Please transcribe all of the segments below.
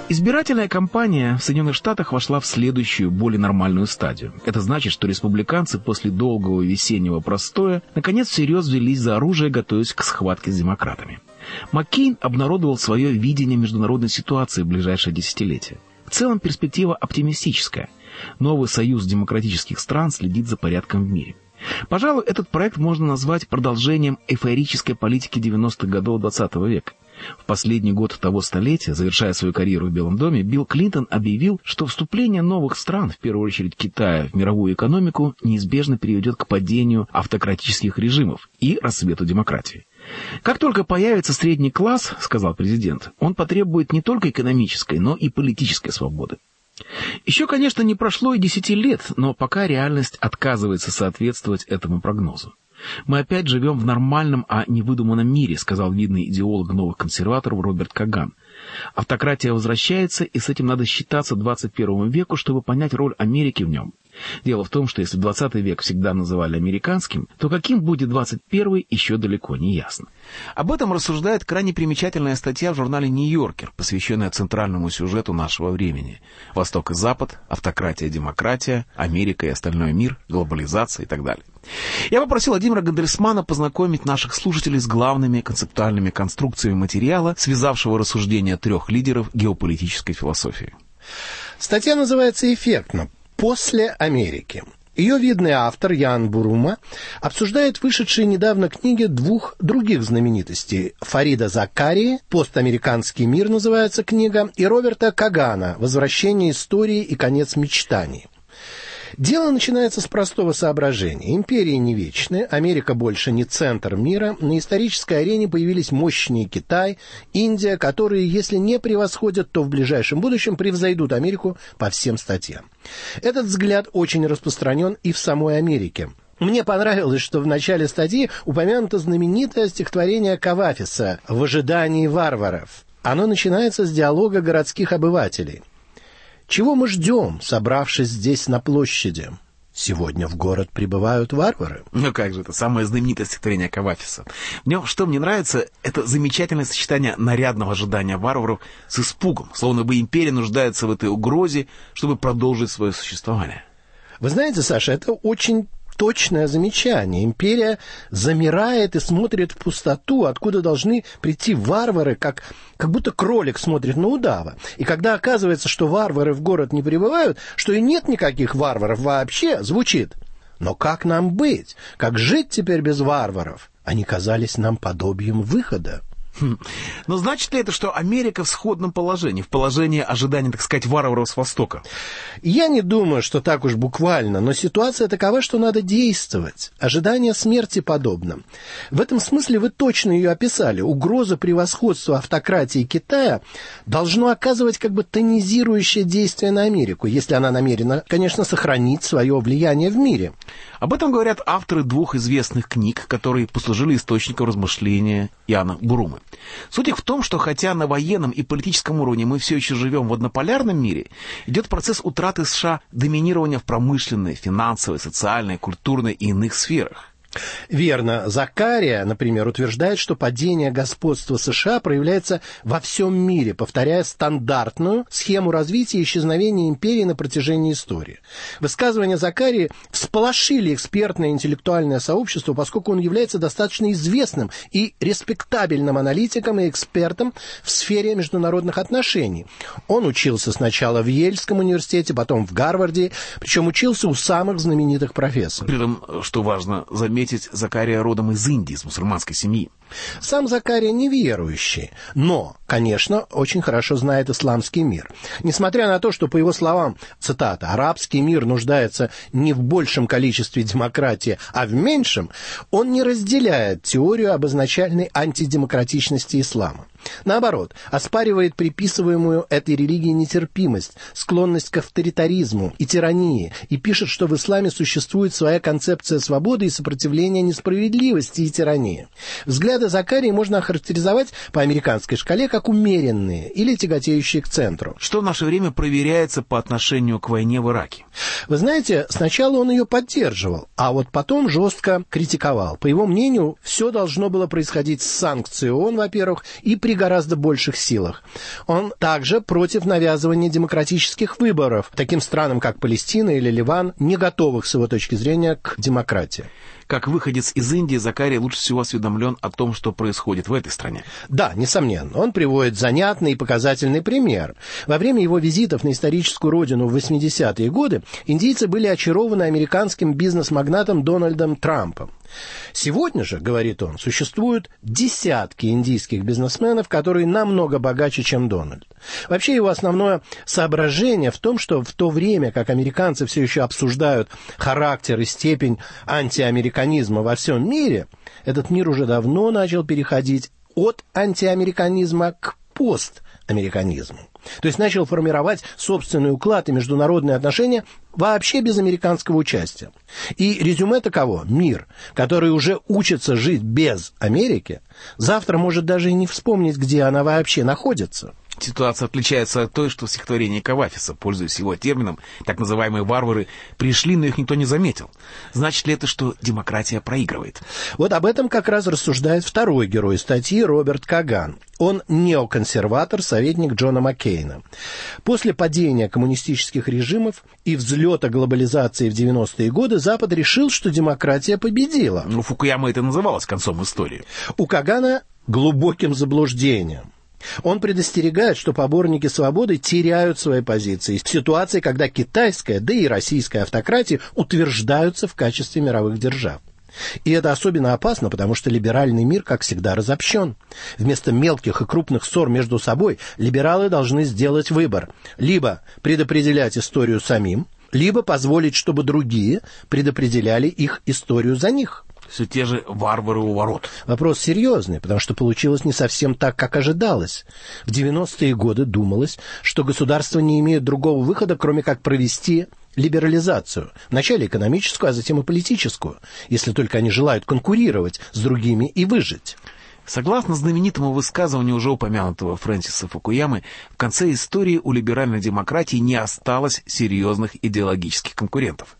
Избирательная кампания в Соединенных Штатах вошла в следующую, более нормальную стадию. Это значит, что республиканцы после долгого весеннего простоя наконец всерьез взялись за оружие, готовясь к схватке с демократами. Маккейн обнародовал свое видение международной ситуации в ближайшее десятилетие. В целом перспектива оптимистическая. Новый союз демократических стран следит за порядком в мире. Пожалуй, этот проект можно назвать продолжением эйфорической политики 90-х годов XX века. В последний год того столетия, завершая свою карьеру в Белом доме, Билл Клинтон объявил, что вступление новых стран, в первую очередь Китая, в мировую экономику неизбежно приведет к падению автократических режимов и расцвету демократии. «Как только появится средний класс, — сказал президент, — он потребует не только экономической, но и политической свободы». Еще, конечно, не прошло и 10 лет, но пока реальность отказывается соответствовать этому прогнозу. «Мы опять живем в нормальном, а не выдуманном мире», — сказал видный идеолог новых консерваторов Роберт Каган. «Автократия возвращается, и с этим надо считаться 21 веку, чтобы понять роль Америки в нем. Дело в том, что если 20 век всегда называли американским, то каким будет 21 еще далеко не ясно». Об этом рассуждает крайне примечательная статья в журнале «Нью-Йоркер», посвященная центральному сюжету нашего времени. Восток и Запад, автократия и демократия, Америка и остальной мир, глобализация и так далее. Я попросил Владимира Гандельсмана познакомить наших слушателей с главными концептуальными конструкциями материала, связавшего рассуждения 3 лидеров геополитической философии. Статья называется эффектно «После Америки». Ее видный автор Ян Бурума обсуждает вышедшие недавно книги 2 других знаменитостей: Фарида Закарии «Постамериканский мир» называется книга, и Роберта Кагана «Возвращение истории и конец мечтаний». Дело начинается с простого соображения. Империи не вечны, Америка больше не центр мира, на исторической арене появились мощные Китай, Индия, которые, если не превосходят, то в ближайшем будущем превзойдут Америку по всем статьям. Этот взгляд очень распространен и в самой Америке. Мне понравилось, что в начале статьи упомянуто знаменитое стихотворение Кавафиса «В ожидании варваров». Оно начинается с диалога городских обывателей. «Чего мы ждем, собравшись здесь на площади? Сегодня в город прибывают варвары». Ну как же, это самое знаменитое стихотворение Кавафиса. В нем, что мне нравится, это замечательное сочетание нарядного ожидания варваров с испугом, словно бы империя нуждается в этой угрозе, чтобы продолжить свое существование. Вы знаете, Саша, это очень точное замечание. Империя замирает и смотрит в пустоту, откуда должны прийти варвары, как будто кролик смотрит на удава. И когда оказывается, что варвары в город не прибывают, что и нет никаких варваров вообще, звучит: «Но как нам быть? Как жить теперь без варваров? Они казались нам подобием выхода». Но значит ли это, что Америка в сходном положении, в положении ожидания, так сказать, варваров с Востока? Я не думаю, что так уж буквально, но ситуация такова, что надо действовать. Ожидание смерти подобно. В этом смысле вы точно ее описали. Угроза превосходства автократии Китая должно оказывать как бы тонизирующее действие на Америку, если она намерена, конечно, сохранить свое влияние в мире. Об этом говорят авторы 2 известных книг, которые послужили источником размышления Яна Бурумы. Суть их в том, что хотя на военном и политическом уровне мы все еще живем в однополярном мире, идет процесс утраты США доминирования в промышленной, финансовой, социальной, культурной и иных сферах. Верно. Закария, например, утверждает, что падение господства США проявляется во всем мире, повторяя стандартную схему развития и исчезновения империи на протяжении истории. Высказывания Закарии всполошили экспертное интеллектуальное сообщество, поскольку он является достаточно известным и респектабельным аналитиком и экспертом в сфере международных отношений. Он учился сначала в Йельском университете, потом в Гарварде, причем учился у самых знаменитых профессоров. При этом, что важно заметить, Закария родом из Индии, из мусульманской семьи. Сам Закария неверующий, но, конечно, очень хорошо знает исламский мир. Несмотря на то, что, по его словам, цитата, «арабский мир нуждается не в большем количестве демократии, а в меньшем», он не разделяет теорию об изначальной антидемократичности ислама. Наоборот, оспаривает приписываемую этой религии нетерпимость, склонность к авторитаризму и тирании, и пишет, что в исламе существует своя концепция свободы и сопротивления несправедливости и тирании. Взгляд взгляды Закарии можно охарактеризовать по американской шкале как умеренные или тяготеющие к центру. Что в наше время проверяется по отношению к войне в Ираке? Вы знаете, сначала он ее поддерживал, а вот потом жестко критиковал. По его мнению, все должно было происходить с санкцией ООН, во-первых, и при гораздо больших силах. Он также против навязывания демократических выборов таким странам, как Палестина или Ливан, не готовых, с его точки зрения, к демократии. Как выходец из Индии, Закария лучше всего осведомлен о том, что происходит в этой стране. Да, несомненно. Он приводит занятный и показательный пример. Во время его визитов на историческую родину в 80-е годы индийцы были очарованы американским бизнес-магнатом Дональдом Трампом. Сегодня же, говорит он, существуют десятки индийских бизнесменов, которые намного богаче, чем Дональд. Вообще его основное соображение в том, что в то время, как американцы все еще обсуждают характер и степень антиамериканизма во всем мире, этот мир уже давно начал переходить от антиамериканизма к постамериканизму. То есть начал формировать собственный уклад и международные отношения вообще без американского участия. И резюме таково: мир, который уже учится жить без Америки, завтра может даже и не вспомнить, где она вообще находится. Ситуация отличается от той, что в стихотворении Кавафиса, пользуясь его термином, так называемые варвары пришли, но их никто не заметил. Значит ли это, что демократия проигрывает? Вот об этом как раз рассуждает второй герой статьи Роберт Каган. Он неоконсерватор, советник Джона Маккейна. После падения коммунистических режимов и взлета глобализации в 90-е годы Запад решил, что демократия победила. Ну, Фукуяма это называлось концом истории. У Кагана глубоким заблуждением. Он предостерегает, что поборники свободы теряют свои позиции в ситуации, когда китайская, да и российская автократии утверждаются в качестве мировых держав. И это особенно опасно, потому что либеральный мир, как всегда, разобщен. Вместо мелких и крупных ссор между собой либералы должны сделать выбор: либо предопределять историю самим, либо позволить, чтобы другие предопределяли их историю за них. Все те же варвары у ворот. Вопрос серьезный, потому что получилось не совсем так, как ожидалось. В 90-е годы думалось, что государства не имеют другого выхода, кроме как провести либерализацию. Вначале экономическую, а затем и политическую, если только они желают конкурировать с другими и выжить. Согласно знаменитому высказыванию уже упомянутого Фрэнсиса Фукуямы, в конце истории у либеральной демократии не осталось серьезных идеологических конкурентов.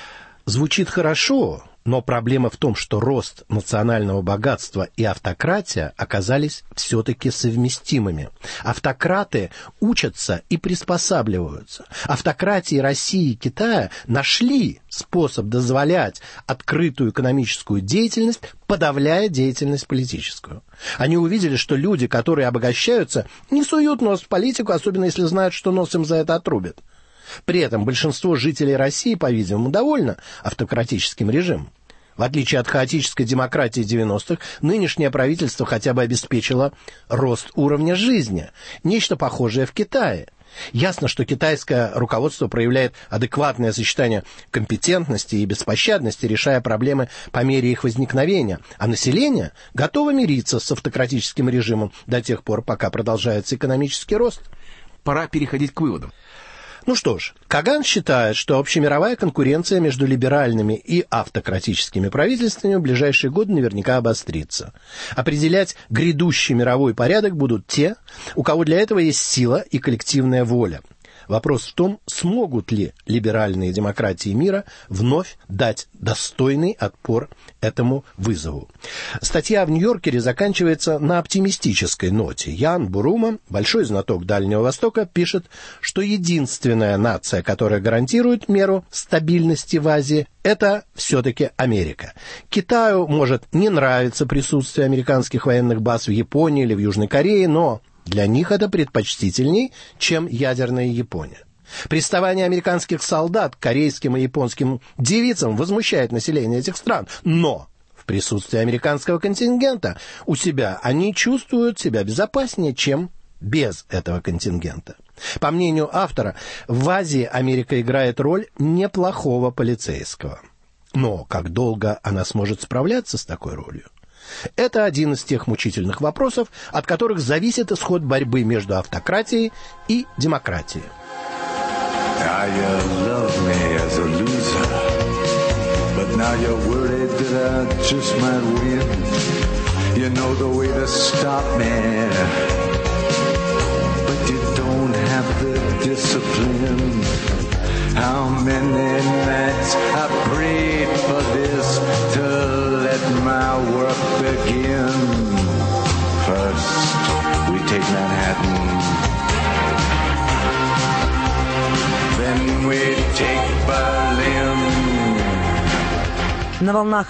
Звучит хорошо, но проблема в том, что рост национального богатства и автократия оказались все-таки совместимыми. Автократы учатся и приспосабливаются. Автократии России и Китая нашли способ дозволять открытую экономическую деятельность, подавляя деятельность политическую. Они увидели, что люди, которые обогащаются, не суют нос в политику, особенно если знают, что нос им за это отрубят. При этом большинство жителей России, по-видимому, довольно автократическим режимом. В отличие от хаотической демократии 90-х, нынешнее правительство хотя бы обеспечило рост уровня жизни, нечто похожее в Китае. Ясно, что китайское руководство проявляет адекватное сочетание компетентности и беспощадности, решая проблемы по мере их возникновения, а население готово мириться с автократическим режимом до тех пор, пока продолжается экономический рост. Пора переходить к выводам. Ну что ж, Каган считает, что общемировая конкуренция между либеральными и автократическими правительствами в ближайшие годы наверняка обострится. Определять грядущий мировой порядок будут те, у кого для этого есть сила и коллективная воля. Вопрос в том, смогут ли либеральные демократии мира вновь дать достойный отпор этому вызову. Статья в Нью-Йоркере заканчивается на оптимистической ноте. Ян Бурума, большой знаток Дальнего Востока, пишет, что единственная нация, которая гарантирует меру стабильности в Азии, это все-таки Америка. Китаю может не нравиться присутствие американских военных баз в Японии или в Южной Корее, но для них это предпочтительней, чем ядерная Япония. Приставание американских солдат к корейским и японским девицам возмущает население этих стран, но в присутствии американского контингента у себя они чувствуют себя безопаснее, чем без этого контингента. По мнению автора, в Азии Америка играет роль неплохого полицейского. Но как долго она сможет справляться с такой ролью? Это один из тех мучительных вопросов, от которых зависит исход борьбы между автократией и демократией. You know the way to stop me, but you don't have the discipline. How many nights I prayed for this to let my work begin. First, we take Manhattan, then we take Berlin. На волнах